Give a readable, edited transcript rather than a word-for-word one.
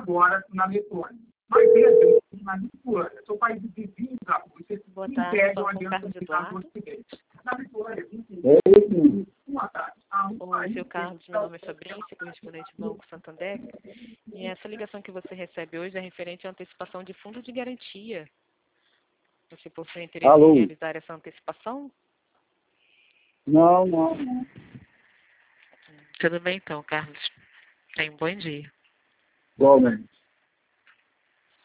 agora na Letônia. Mas veja, na Lituânia, são países vizinhos da Rússia, Boa que tarde, impedem fala a com aliança Carlos militar Eduardo. do Ocidente. Na Lituânia, uma tarde. Oi, seu Carlos, meu nome é Fabrícia, correspondente do Banco Santander. E essa ligação que você recebe hoje é referente à antecipação de fundo de garantia. Você possui interesse Alô? em realizar essa antecipação? Não. Tudo bem então, Carlos. Tenha um bom dia. Igualmente.